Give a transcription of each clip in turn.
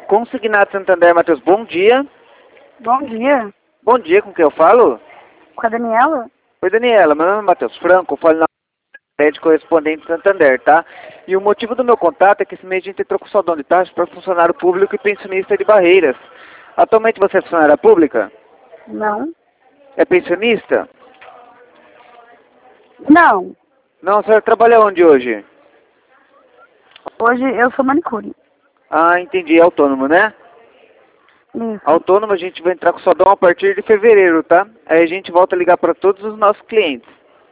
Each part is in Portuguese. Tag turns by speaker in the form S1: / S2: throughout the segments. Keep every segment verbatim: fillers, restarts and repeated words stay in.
S1: Consignado Santander, Matheus, bom dia.
S2: Bom dia.
S1: Bom dia, com quem eu falo?
S2: Com a Daniela?
S1: Oi, Daniela, meu nome é Matheus Franco, eu falo na rede correspondente Santander, tá? E o motivo do meu contato é que esse mês a gente entrou com saudão de taxa para funcionário público e pensionista de Barreiras. Atualmente você é funcionária pública?
S2: Não.
S1: É pensionista?
S2: Não.
S1: Não, você trabalha onde hoje?
S2: Hoje eu sou manicure.
S1: Ah, entendi, é autônomo, né?
S2: Isso.
S1: Autônomo a gente vai entrar com saudão a partir de fevereiro, tá? Aí a gente volta a ligar para todos os nossos clientes.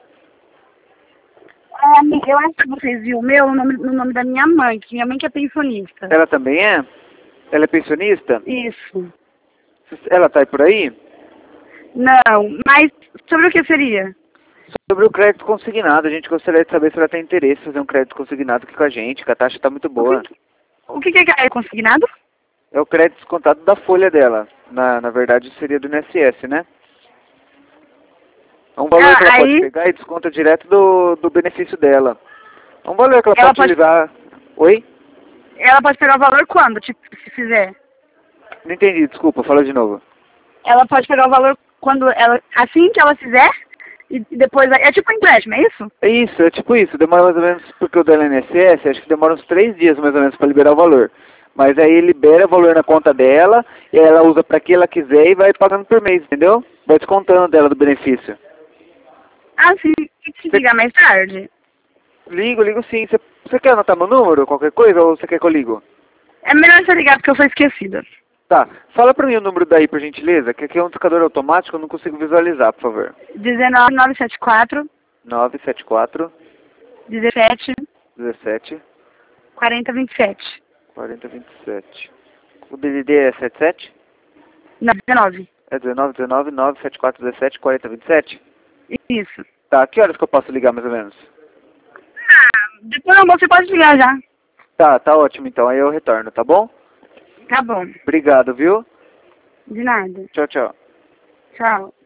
S2: Ah, eu acho que vocês viram o meu no nome, no nome da minha mãe, que minha mãe que é pensionista.
S1: Ela também é? Ela é pensionista?
S2: Isso.
S1: Ela tá aí por aí?
S2: Não, mas sobre o que seria?
S1: Sobre o crédito consignado, a gente gostaria de saber se ela tem interesse em fazer um crédito consignado aqui com a gente, que a taxa está muito boa.
S2: O que, o que é consignado?
S1: É o crédito descontado da folha dela. Na, na verdade, seria do I N S S, né? É um valor
S2: Ah,
S1: que ela
S2: aí...
S1: pode pegar e desconta direto do, do benefício dela. É um valor que ela,
S2: ela
S1: pode utilizar... Oi?
S2: Ela pode pegar o valor quando, tipo, se fizer?
S1: Não entendi, desculpa, fala de novo.
S2: Ela pode pegar o valor quando ela... Assim que ela fizer? E depois... É tipo um empréstimo, é isso?
S1: É isso, é tipo isso. Demora mais ou menos, porque o da I N S S, acho que demora uns três dias mais ou menos para liberar o valor. Mas aí libera o valor na conta dela, e ela usa para que ela quiser e vai pagando por mês, entendeu? Vai descontando dela do benefício.
S2: Ah, sim. Tem que ligar mais tarde.
S1: Ligo, ligo sim. Você, você quer anotar meu número, qualquer coisa, ou você quer que eu ligo?
S2: É melhor você ligar porque eu sou esquecida.
S1: Tá. Fala pra mim o número daí, por gentileza, que aqui é um indicador automático, eu não consigo visualizar, por favor.
S2: dezenove, novecentos e setenta e quatro,
S1: nove sete quatro,
S2: dezessete,
S1: dezessete,
S2: quarenta, vinte e sete.
S1: quarenta, vinte e sete. O D D D é setenta e sete?
S2: Não, dezenove.
S1: É dezenove, dezenove, nove sete quatro, dezessete, quarenta, vinte e sete?
S2: Isso.
S1: Tá, que horas que eu posso ligar mais ou menos?
S2: Ah, depois do almoço você pode ligar já.
S1: Tá, tá ótimo então, aí eu retorno, tá bom?
S2: Tá bom.
S1: Obrigado, viu?
S2: De nada.
S1: Tchau, tchau.
S2: Tchau.